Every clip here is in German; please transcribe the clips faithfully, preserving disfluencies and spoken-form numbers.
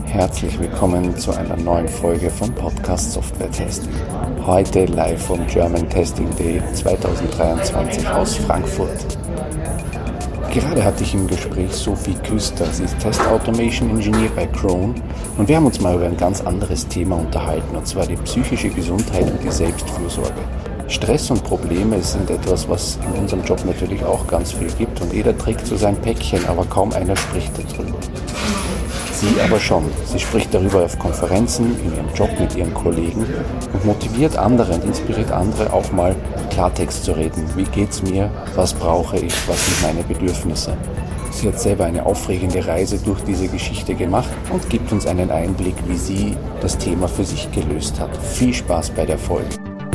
Herzlich willkommen zu einer neuen Folge vom Podcast Software Testing. Heute live vom German Testing Day zweitausenddreiundzwanzig aus Frankfurt. Gerade hatte ich im Gespräch Sophie Küster, sie ist Test Automation Engineer bei Krone und wir haben uns mal über ein ganz anderes Thema unterhalten, und zwar die psychische Gesundheit und die Selbstfürsorge. Stress und Probleme sind etwas, was in unserem Job natürlich auch ganz viel gibt und jeder trägt so sein Päckchen, aber kaum einer spricht darüber. Sie aber schon. Sie spricht darüber auf Konferenzen, in ihrem Job mit ihren Kollegen und motiviert andere und inspiriert andere auch mal Klartext zu reden. Wie geht's mir? Was brauche ich? Was sind meine Bedürfnisse? Sie hat selber eine aufregende Reise durch diese Geschichte gemacht und gibt uns einen Einblick, wie sie das Thema für sich gelöst hat. Viel Spaß bei der Folge.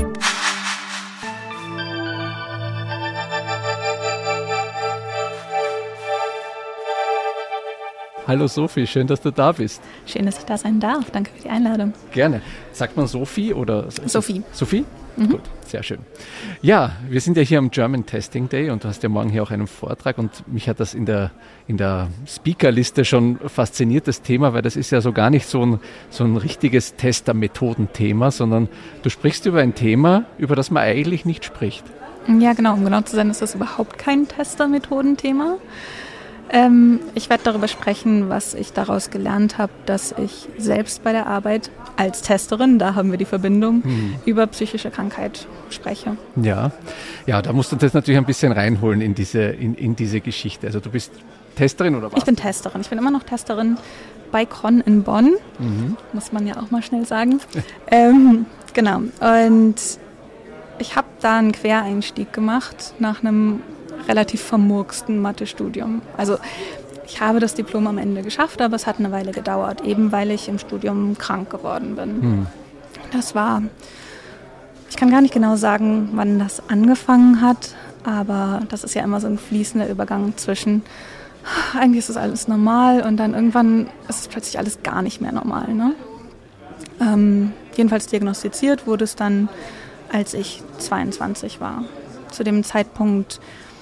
Hallo Sophie, schön, dass du da bist. Schön, dass ich da sein darf. Danke für die Einladung. Gerne. Sagt man Sophie oder? Sophie. Sophie? Mhm. Gut, sehr schön. Ja, wir sind ja hier am German Testing Day und du hast ja morgen hier auch einen Vortrag und mich hat das in der, in der Speakerliste schon fasziniert, das Thema, weil das ist ja so gar nicht so ein, so ein richtiges Tester-Methoden-Thema, sondern du sprichst über ein Thema, über das man eigentlich nicht spricht. Ja, genau. Um genau zu sein, ist das überhaupt kein Tester-Methoden-Thema. Ähm, ich werde darüber sprechen, was ich daraus gelernt habe, dass ich selbst bei der Arbeit als Testerin, da haben wir die Verbindung, hm. über psychische Krankheit spreche. Ja, ja, da musst du das natürlich ein bisschen reinholen in diese, in, in diese Geschichte. Also du bist Testerin oder was? Ich bin Testerin. Ich bin immer noch Testerin bei Krone in Bonn, mhm. muss man ja auch mal schnell sagen. ähm, genau, und ich habe da einen Quereinstieg gemacht nach einem relativ vermurksten Mathestudium. Also ich habe das Diplom am Ende geschafft, aber es hat eine Weile gedauert, eben weil ich im Studium krank geworden bin. Hm. Das war, ich kann gar nicht genau sagen, wann das angefangen hat, aber das ist ja immer so ein fließender Übergang zwischen, eigentlich ist das alles normal und dann irgendwann ist es plötzlich alles gar nicht mehr normal. Ne? Ähm, jedenfalls diagnostiziert wurde es dann, als ich zweiundzwanzig war. Zu dem Zeitpunkt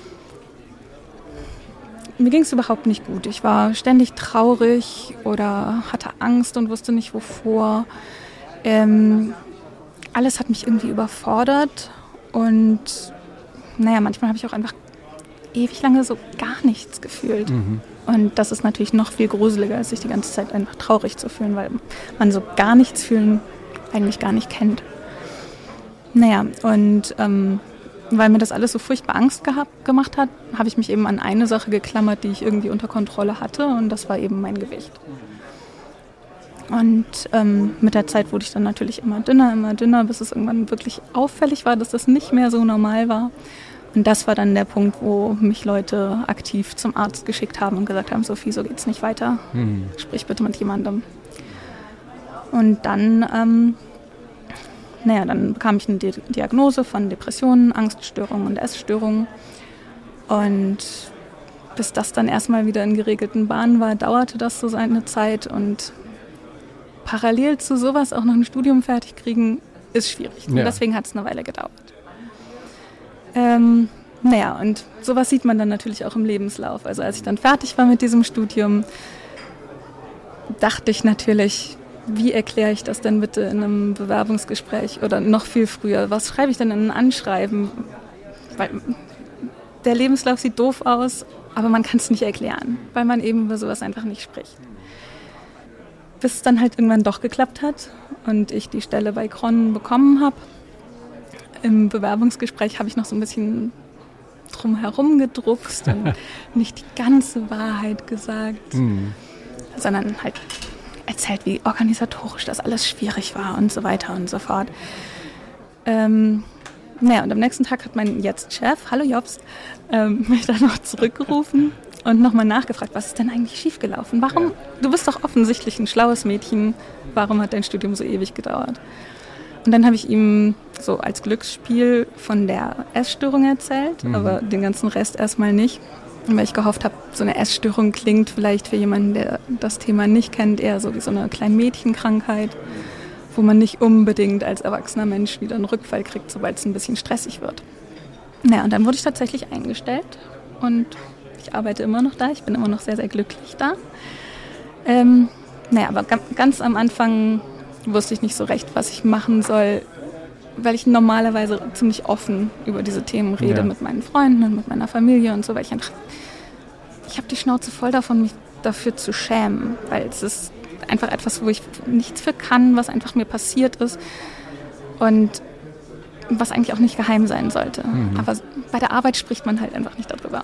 mir ging es überhaupt nicht gut. Ich war ständig traurig oder hatte Angst und wusste nicht wovor. Ähm, alles hat mich irgendwie überfordert und naja, manchmal habe ich auch einfach ewig lange so gar nichts gefühlt. Mhm. Und das ist natürlich noch viel gruseliger, als sich die ganze Zeit einfach traurig zu fühlen, weil man so gar nichts fühlen eigentlich gar nicht kennt. Naja, und ähm, weil mir das alles so furchtbar Angst gehabt, gemacht hat, habe ich mich eben an eine Sache geklammert, die ich irgendwie unter Kontrolle hatte, und das war eben mein Gewicht. Und ähm, mit der Zeit wurde ich dann natürlich immer dünner, immer dünner, bis es irgendwann wirklich auffällig war, dass das nicht mehr so normal war. Und das war dann der Punkt, wo mich Leute aktiv zum Arzt geschickt haben und gesagt haben, Sophie, so geht's nicht weiter, hm. sprich bitte mit jemandem. Und dann... Ähm, Naja, dann bekam ich eine Diagnose von Depressionen, Angststörungen und Essstörungen. Und bis das dann erstmal wieder in geregelten Bahnen war, dauerte das so seine Zeit. Und parallel zu sowas auch noch ein Studium fertig kriegen, ist schwierig. Ja. Und deswegen hat es eine Weile gedauert. Ähm, naja, und sowas sieht man dann natürlich auch im Lebenslauf. Also als ich dann fertig war mit diesem Studium, dachte ich natürlich... Wie erkläre ich das denn bitte in einem Bewerbungsgespräch oder noch viel früher? Was schreibe ich denn in ein Anschreiben? Weil der Lebenslauf sieht doof aus, aber man kann es nicht erklären, weil man eben über sowas einfach nicht spricht. Bis es dann halt irgendwann doch geklappt hat und ich die Stelle bei Krone bekommen habe. Im Bewerbungsgespräch habe ich noch so ein bisschen drum herum gedruckst und nicht die ganze Wahrheit gesagt, mhm. sondern halt erzählt, wie organisatorisch das alles schwierig war und so weiter und so fort. Ähm, naja, und am nächsten Tag hat mein Jetzt-Chef, hallo Jobst, ähm, mich dann noch zurückgerufen und nochmal nachgefragt, was ist denn eigentlich schiefgelaufen? Warum? Ja. Du bist doch offensichtlich ein schlaues Mädchen. Warum hat dein Studium so ewig gedauert? Und dann habe ich ihm so als Glücksspiel von der Essstörung erzählt, mhm. aber den ganzen Rest erstmal nicht. Weil ich gehofft habe, so eine Essstörung klingt vielleicht für jemanden, der das Thema nicht kennt, eher so wie so eine kleine Mädchenkrankheit, wo man nicht unbedingt als erwachsener Mensch wieder einen Rückfall kriegt, sobald es ein bisschen stressig wird. Naja, und dann wurde ich tatsächlich eingestellt und ich arbeite immer noch da, ich bin immer noch sehr, sehr glücklich da. Ähm, Naja, aber ganz, ganz am Anfang wusste ich nicht so recht, was ich machen soll, weil ich normalerweise ziemlich offen über diese Themen rede, ja. mit meinen Freunden und mit meiner Familie und so, weil ich einfach, ich habe die Schnauze voll davon, mich dafür zu schämen, weil es ist einfach etwas, wo ich nichts für kann, was einfach mir passiert ist und was eigentlich auch nicht geheim sein sollte. Mhm. Aber bei der Arbeit spricht man halt einfach nicht darüber.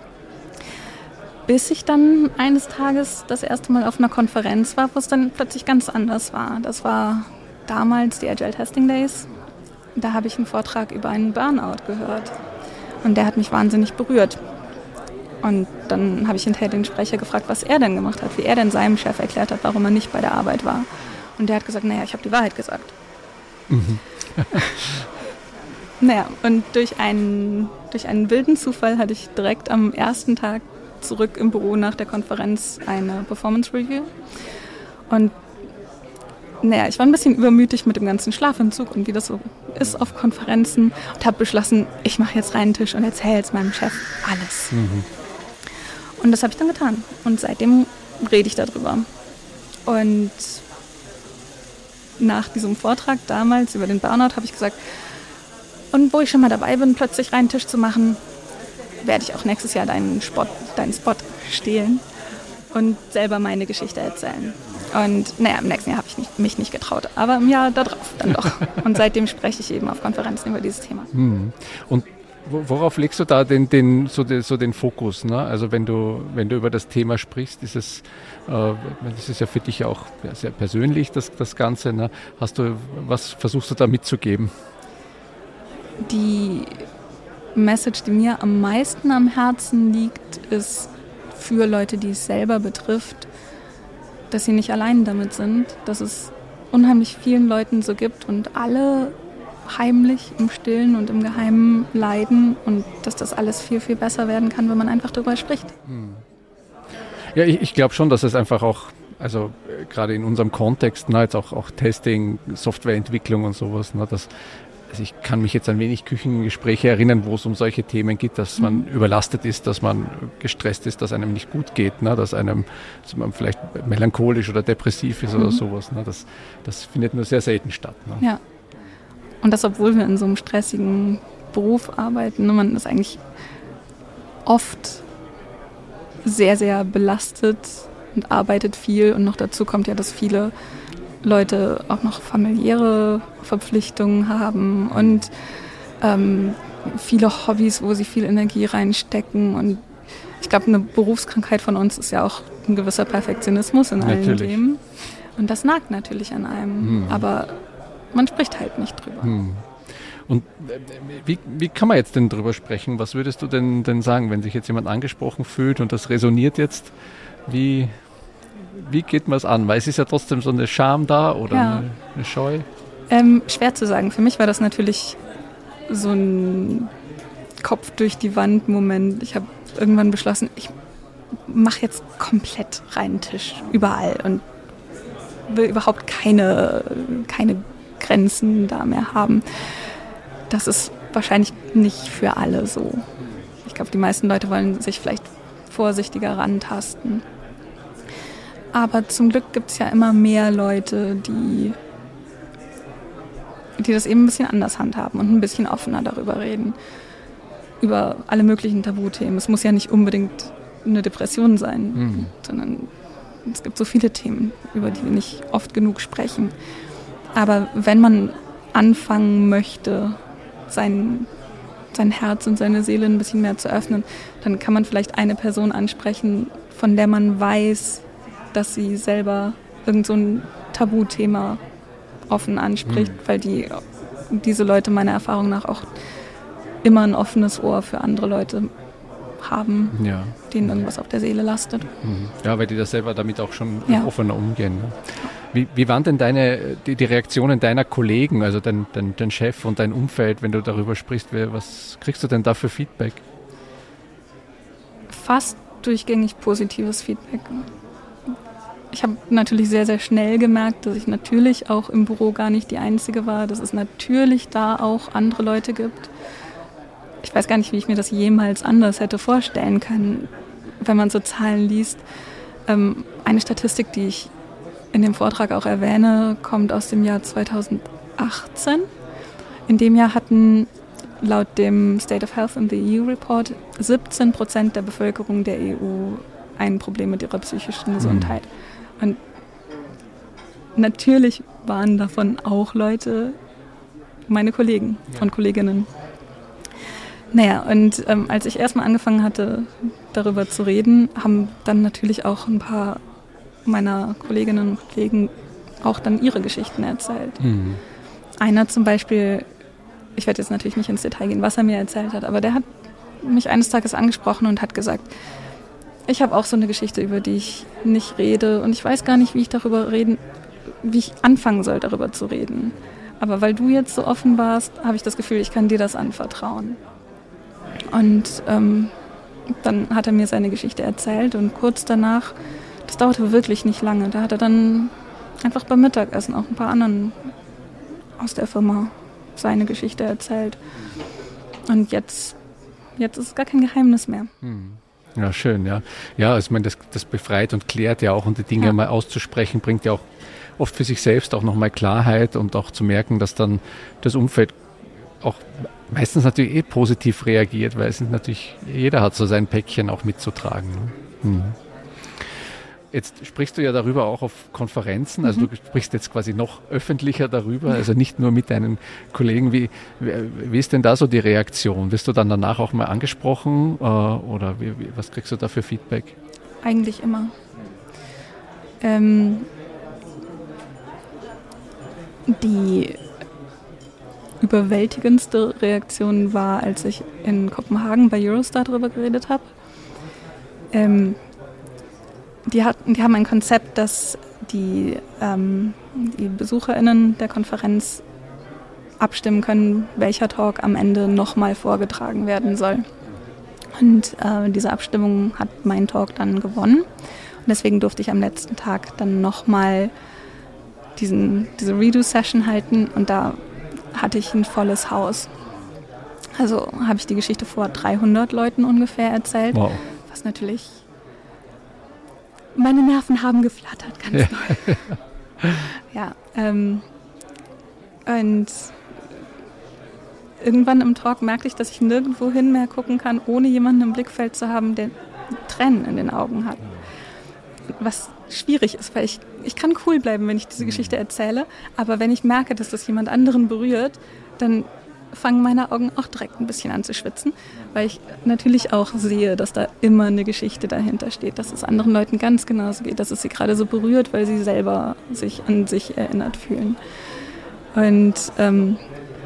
Bis ich dann eines Tages das erste Mal auf einer Konferenz war, wo es dann plötzlich ganz anders war. Das war damals die Agile Testing Days. Da habe ich einen Vortrag über einen Burnout gehört. Und der hat mich wahnsinnig berührt. Und dann habe ich hinterher den Sprecher gefragt, was er denn gemacht hat, wie er denn seinem Chef erklärt hat, warum er nicht bei der Arbeit war. Und der hat gesagt, naja, ich habe die Wahrheit gesagt. Mhm. Naja, und durch einen, durch einen wilden Zufall hatte ich direkt am ersten Tag zurück im Büro nach der Konferenz eine Performance Review. Und naja, ich war ein bisschen übermütig mit dem ganzen Schlafentzug und wie das so ist auf Konferenzen und habe beschlossen, ich mache jetzt reinen Tisch und erzähle jetzt meinem Chef alles. Mhm. Und das habe ich dann getan. Und seitdem rede ich darüber. Und nach diesem Vortrag damals über den Burnout habe ich gesagt, und wo ich schon mal dabei bin, plötzlich reinen Tisch zu machen, werde ich auch nächstes Jahr deinen Spot, deinen Spot stehlen und selber meine Geschichte erzählen. Und naja, im nächsten Jahr habe ich nicht, mich nicht getraut, aber im Jahr darauf dann doch. Und seitdem spreche ich eben auf Konferenzen über dieses Thema. Und worauf legst du da den, den, so, den, so den Fokus? Ne? Also wenn du, wenn du über das Thema sprichst, ist es, äh, das ist ja für dich auch sehr persönlich, das, das Ganze. Ne? Hast du, was versuchst du da mitzugeben? Die Message, die mir am meisten am Herzen liegt, ist für Leute, die es selber betrifft, dass sie nicht allein damit sind, dass es unheimlich vielen Leuten so gibt und alle heimlich im Stillen und im Geheimen leiden und dass das alles viel, viel besser werden kann, wenn man einfach darüber spricht. Ja, ich, ich glaube schon, dass es einfach auch, also äh, gerade in unserem Kontext, ne, jetzt auch, auch Testing, Softwareentwicklung und sowas, ne, dass Also ich kann mich jetzt an wenig Küchengespräche erinnern, wo es um solche Themen geht, dass man mhm. überlastet ist, dass man gestresst ist, dass einem nicht gut geht, ne? dass einem dass man vielleicht melancholisch oder depressiv ist mhm. oder sowas. Ne? Das, das findet nur sehr selten statt. Ne? Ja. Und das, obwohl wir in so einem stressigen Beruf arbeiten. Ne? Man ist eigentlich oft sehr, sehr belastet und arbeitet viel. Und noch dazu kommt ja, dass viele Leute auch noch familiäre Verpflichtungen haben und ähm, viele Hobbys, wo sie viel Energie reinstecken. Und ich glaube, eine Berufskrankheit von uns ist ja auch ein gewisser Perfektionismus in allen natürlich. Themen. Und das nagt natürlich an einem, hm. aber man spricht halt nicht drüber. Hm. Und wie, wie kann man jetzt denn drüber sprechen? Was würdest du denn, denn sagen, wenn sich jetzt jemand angesprochen fühlt und das resoniert jetzt? Wie... Wie geht man es an? Weil es ist ja trotzdem so eine Scham da oder ja. eine, eine Scheu. Ähm, schwer zu sagen. Für mich war das natürlich so ein Kopf durch die Wand Moment. Ich habe irgendwann beschlossen, ich mache jetzt komplett reinen Tisch überall und will überhaupt keine, keine Grenzen da mehr haben. Das ist wahrscheinlich nicht für alle so. Ich glaube, die meisten Leute wollen sich vielleicht vorsichtiger rantasten. Aber zum Glück gibt es ja immer mehr Leute, die, die das eben ein bisschen anders handhaben und ein bisschen offener darüber reden. Über alle möglichen Tabuthemen. Es muss ja nicht unbedingt eine Depression sein, mhm. sondern es gibt so viele Themen, über die wir nicht oft genug sprechen. Aber wenn man anfangen möchte, sein, sein Herz und seine Seele ein bisschen mehr zu öffnen, dann kann man vielleicht eine Person ansprechen, von der man weiß, dass sie selber irgend so ein Tabuthema offen anspricht, mhm. weil die, diese Leute meiner Erfahrung nach auch immer ein offenes Ohr für andere Leute haben, ja. denen irgendwas auf der Seele lastet. Mhm. Ja, weil die das selber damit auch schon ja. offener umgehen. Ne? Wie, wie waren denn deine, die, die Reaktionen deiner Kollegen, also dein, dein, dein Chef und dein Umfeld, wenn du darüber sprichst? Was kriegst du denn da für Feedback? Fast durchgängig positives Feedback. Ich habe natürlich sehr, sehr schnell gemerkt, dass ich natürlich auch im Büro gar nicht die Einzige war, dass es natürlich da auch andere Leute gibt. Ich weiß gar nicht, wie ich mir das jemals anders hätte vorstellen können, wenn man so Zahlen liest. Ähm, eine Statistik, die ich in dem Vortrag auch erwähne, kommt aus dem Jahr zweitausendachtzehn. In dem Jahr hatten laut dem State of Health in the E U Report siebzehn Prozent der Bevölkerung der E U ein Problem mit ihrer psychischen Gesundheit. Mhm. Und natürlich waren davon auch Leute, meine Kollegen ja. und Kolleginnen. Naja, und ähm, als ich erstmal angefangen hatte, darüber zu reden, haben dann natürlich auch ein paar meiner Kolleginnen und Kollegen auch dann ihre Geschichten erzählt. Mhm. Einer zum Beispiel, ich werde jetzt natürlich nicht ins Detail gehen, was er mir erzählt hat, aber der hat mich eines Tages angesprochen und hat gesagt, ich habe auch so eine Geschichte, über die ich nicht rede und ich weiß gar nicht, wie ich darüber reden, wie ich anfangen soll, darüber zu reden. Aber weil du jetzt so offen warst, habe ich das Gefühl, ich kann dir das anvertrauen. Und ähm, dann hat er mir seine Geschichte erzählt und kurz danach, das dauerte wirklich nicht lange, da hat er dann einfach beim Mittagessen auch ein paar anderen aus der Firma seine Geschichte erzählt. Und jetzt, jetzt ist es gar kein Geheimnis mehr. Hm. Ja, schön, ja. Ja, also ich meine, das, das befreit und klärt ja auch und die Dinge ja. mal auszusprechen, bringt ja auch oft für sich selbst auch nochmal Klarheit und auch zu merken, dass dann das Umfeld auch meistens natürlich eh positiv reagiert, weil es natürlich, jeder hat so sein Päckchen auch mitzutragen. Ne? Hm. Jetzt sprichst du ja darüber auch auf Konferenzen, also mhm. du sprichst jetzt quasi noch öffentlicher darüber, also nicht nur mit deinen Kollegen. Wie, wie, wie ist denn da so die Reaktion? Wirst du dann danach auch mal angesprochen äh, oder wie, wie, was kriegst du da für Feedback? Eigentlich immer. Ähm, die überwältigendste Reaktion war, als ich in Kopenhagen bei Eurostar darüber geredet habe. Ähm, Die, hat, die haben ein Konzept, dass die, ähm, die BesucherInnen der Konferenz abstimmen können, welcher Talk am Ende nochmal vorgetragen werden soll. Und äh, diese Abstimmung hat mein Talk dann gewonnen. Und deswegen durfte ich am letzten Tag dann nochmal diesen, diese Redo-Session halten. Und da hatte ich ein volles Haus. Also habe ich die Geschichte vor dreihundert Leuten ungefähr erzählt. Wow. Was natürlich... Meine Nerven haben geflattert, ganz ja. doll. ja, ähm, und irgendwann im Talk merkte ich, dass ich nirgendwo hin mehr gucken kann, ohne jemanden im Blickfeld zu haben, der Tränen in den Augen hat. Was schwierig ist, weil ich, ich kann cool bleiben, wenn ich diese Geschichte erzähle, aber wenn ich merke, dass das jemand anderen berührt, dann fangen meine Augen auch direkt ein bisschen an zu schwitzen, weil ich natürlich auch sehe, dass da immer eine Geschichte dahinter steht, dass es anderen Leuten ganz genauso geht, dass es sie gerade so berührt, weil sie selber sich an sich erinnert fühlen. Und ähm,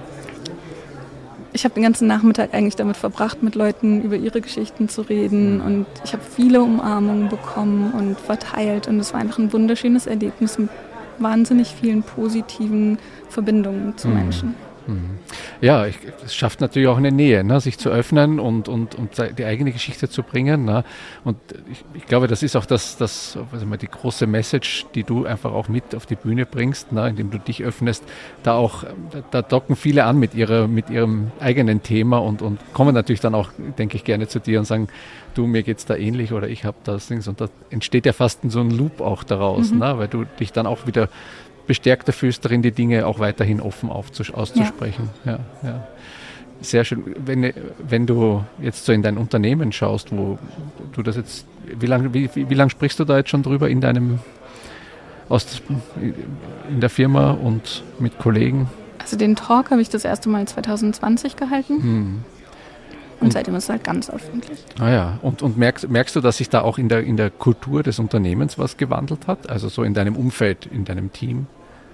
ich habe den ganzen Nachmittag eigentlich damit verbracht, mit Leuten über ihre Geschichten zu reden und ich habe viele Umarmungen bekommen und verteilt und es war einfach ein wunderschönes Erlebnis mit wahnsinnig vielen positiven Verbindungen zu Menschen. Ja, es schafft natürlich auch eine Nähe, ne, sich zu öffnen und, und, und die eigene Geschichte zu bringen. Ne. Und ich, ich glaube, das ist auch das, das also mal die große Message, die du einfach auch mit auf die Bühne bringst, ne, indem du dich öffnest. Da auch, da, da docken viele an mit ihrer, mit ihrem eigenen Thema und, und kommen natürlich dann auch, denke ich, gerne zu dir und sagen, du, mir geht's da ähnlich oder ich habe das Ding. Und da entsteht ja fast so ein Loop auch daraus, mhm. ne, weil du dich dann auch wieder bestärkter fühlst darin, die Dinge auch weiterhin offen aufzus- auszusprechen. Ja. Ja, ja. Sehr schön. Wenn, wenn du jetzt so in dein Unternehmen schaust, wo du das jetzt, wie lange wie, wie lang sprichst du da jetzt schon drüber in deinem, aus, in der Firma und mit Kollegen? Also den Talk habe ich das erste Mal zwanzig zwanzig gehalten. Hm. Und, und seitdem ist es halt ganz öffentlich. Ah ja, und, und merkst, merkst du, dass sich da auch in der, in der Kultur des Unternehmens was gewandelt hat? Also so in deinem Umfeld, in deinem Team?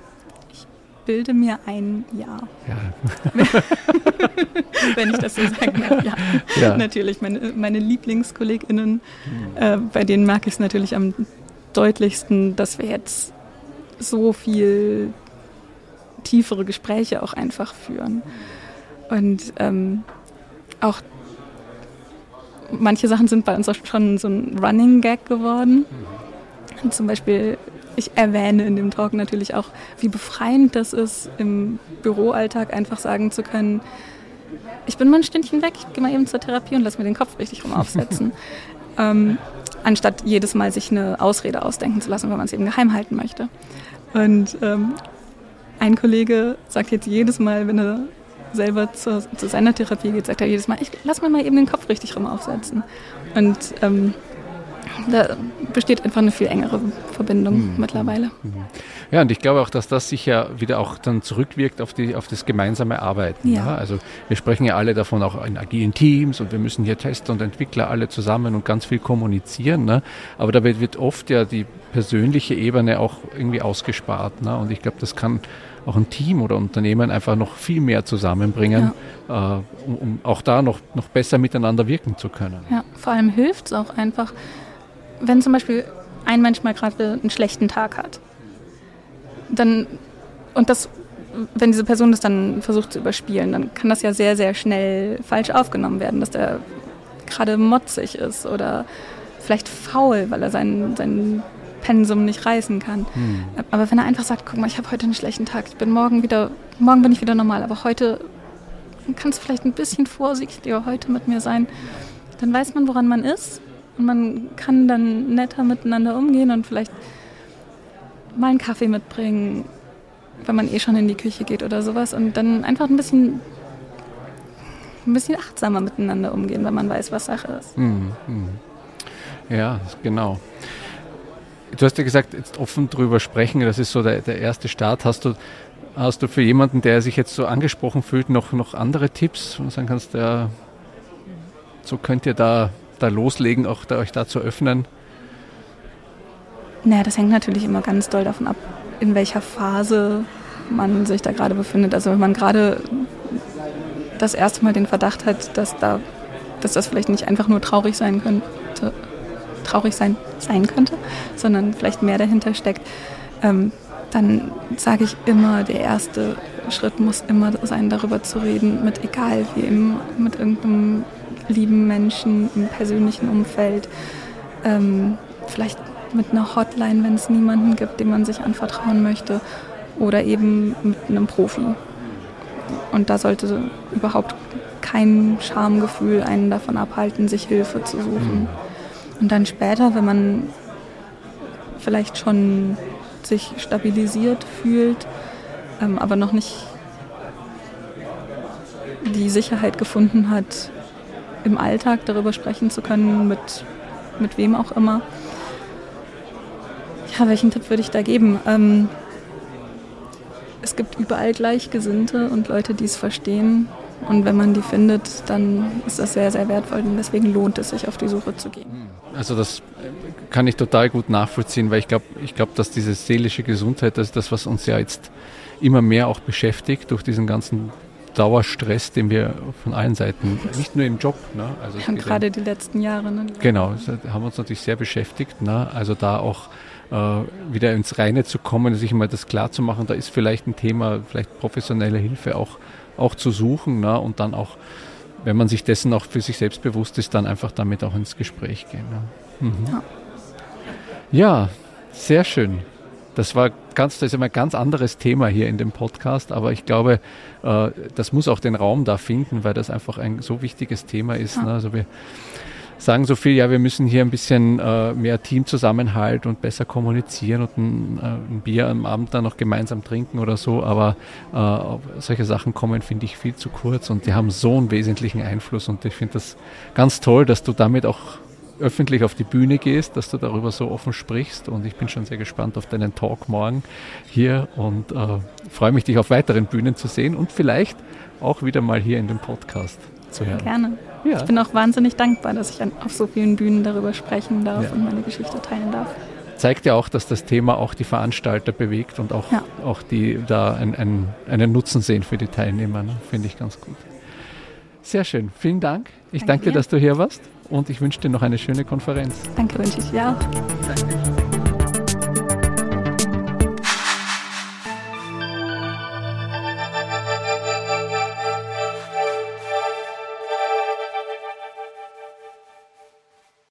Bilde mir ein Ja. Ja. Wenn ich das so sagen darf, ja. ja. Natürlich, meine, meine LieblingskollegInnen, mhm. äh, bei denen merke ich es natürlich am deutlichsten, dass wir jetzt so viel tiefere Gespräche auch einfach führen. Und ähm, auch manche Sachen sind bei uns auch schon so ein Running Gag geworden. Mhm. Zum Beispiel, ich erwähne in dem Talk natürlich auch, wie befreiend das ist, im Büroalltag einfach sagen zu können, ich bin mal ein Stündchen weg, ich gehe mal eben zur Therapie und lass mir den Kopf richtig rum aufsetzen. ähm, anstatt jedes Mal sich eine Ausrede ausdenken zu lassen, wenn man es eben geheim halten möchte. Und ähm, ein Kollege sagt jetzt jedes Mal, wenn er selber zu, zu seiner Therapie geht, sagt er jedes Mal, ich lass mir mal eben den Kopf richtig rum aufsetzen. Und ähm, da besteht einfach eine viel engere Verbindung mhm. mittlerweile. Ja, und ich glaube auch, dass das sich ja wieder auch dann zurückwirkt auf, die, auf das gemeinsame Arbeiten. Ja. Ja? Also wir sprechen ja alle davon auch in agilen Teams und wir müssen hier Tester und Entwickler alle zusammen und ganz viel kommunizieren. Ne? Aber dabei wird oft ja die persönliche Ebene auch irgendwie ausgespart. Ne? Und ich glaube, das kann auch ein Team oder Unternehmen einfach noch viel mehr zusammenbringen, ja. äh, um, um auch da noch, noch besser miteinander wirken zu können. Ja, vor allem hilft es auch einfach, wenn zum Beispiel ein Mensch mal gerade einen schlechten Tag hat, dann, und das, wenn diese Person das dann versucht zu überspielen, dann kann das ja sehr, sehr schnell falsch aufgenommen werden, dass der gerade motzig ist oder vielleicht faul, weil er sein, sein Pensum nicht reißen kann. Hm. Aber wenn er einfach sagt, guck mal, ich habe heute einen schlechten Tag, ich bin morgen wieder, morgen bin ich wieder normal, aber heute kannst du vielleicht ein bisschen vorsichtiger heute mit mir sein, dann weiß man, woran man ist und man kann dann netter miteinander umgehen und vielleicht mal einen Kaffee mitbringen, wenn man eh schon in die Küche geht oder sowas und dann einfach ein bisschen ein bisschen achtsamer miteinander umgehen, wenn man weiß, was Sache ist. Hm, hm. Ja, genau. Du hast ja gesagt, jetzt offen drüber sprechen, das ist so der, der erste Start. Hast du, hast du für jemanden, der sich jetzt so angesprochen fühlt, noch, noch andere Tipps, wo du sagen kannst, ja, so könnt ihr da, da loslegen, auch da, euch da zu öffnen? Naja, das hängt natürlich immer ganz doll davon ab, in welcher Phase man sich da gerade befindet. Also wenn man gerade das erste Mal den Verdacht hat, dass, da, dass das vielleicht nicht einfach nur traurig sein könnte, traurig sein, sein könnte, sondern vielleicht mehr dahinter steckt, ähm, dann sage ich immer, der erste Schritt muss immer sein, darüber zu reden, mit egal wem, mit irgendeinem lieben Menschen im persönlichen Umfeld, ähm, vielleicht mit einer Hotline, wenn es niemanden gibt, dem man sich anvertrauen möchte, oder eben mit einem Profi. Und da sollte überhaupt kein Schamgefühl einen davon abhalten, sich Hilfe zu suchen. Und dann später, wenn man vielleicht schon sich stabilisiert fühlt, ähm, aber noch nicht die Sicherheit gefunden hat, im Alltag darüber sprechen zu können, mit, mit wem auch immer. Ja, welchen Tipp würde ich da geben? Ähm, es gibt überall Gleichgesinnte und Leute, die es verstehen. Und wenn man die findet, dann ist das sehr, sehr wertvoll. Und deswegen lohnt es sich, auf die Suche zu gehen. Also das kann ich total gut nachvollziehen, weil ich glaube, ich glaube, dass diese seelische Gesundheit, das ist das, was uns ja jetzt immer mehr auch beschäftigt durch diesen ganzen Dauerstress, den wir von allen Seiten, nicht nur im Job. Ne? Also ja, gerade die letzten Jahre. Ne? Genau, das haben uns natürlich sehr beschäftigt. Ne? Also da auch äh, wieder ins Reine zu kommen, sich mal das klar zu machen, da ist vielleicht ein Thema, vielleicht professionelle Hilfe auch auch zu suchen, ne? Und dann auch, wenn man sich dessen auch für sich selbst bewusst ist, dann einfach damit auch ins Gespräch gehen. Ne? Mhm. Ja. Ja, sehr schön. Das war ganz, das ist immer ein ganz anderes Thema hier in dem Podcast, aber ich glaube, äh, das muss auch den Raum da finden, weil das einfach ein so wichtiges Thema ist. Ja. Ne? Also wir sagen so viel, ja, wir müssen hier ein bisschen äh, mehr Teamzusammenhalt und besser kommunizieren und ein, äh, ein Bier am Abend dann noch gemeinsam trinken oder so, aber äh, solche Sachen kommen, finde ich, viel zu kurz und die haben so einen wesentlichen Einfluss und ich finde das ganz toll, dass du damit auch öffentlich auf die Bühne gehst, dass du darüber so offen sprichst und ich bin schon sehr gespannt auf deinen Talk morgen hier und äh, freue mich, dich auf weiteren Bühnen zu sehen und vielleicht auch wieder mal hier in dem Podcast zu hören. Gerne. Ja. Ich bin auch wahnsinnig dankbar, dass ich auf so vielen Bühnen darüber sprechen darf ja. und meine Geschichte teilen darf. Zeigt ja auch, dass das Thema auch die Veranstalter bewegt und auch, ja. auch die da ein, ein, einen Nutzen sehen für die Teilnehmer. Ne? Finde ich ganz gut. Sehr schön. Vielen Dank. Ich danke, danke dir, dass du hier warst und ich wünsche dir noch eine schöne Konferenz. Danke, wünsche ich dir auch. Danke.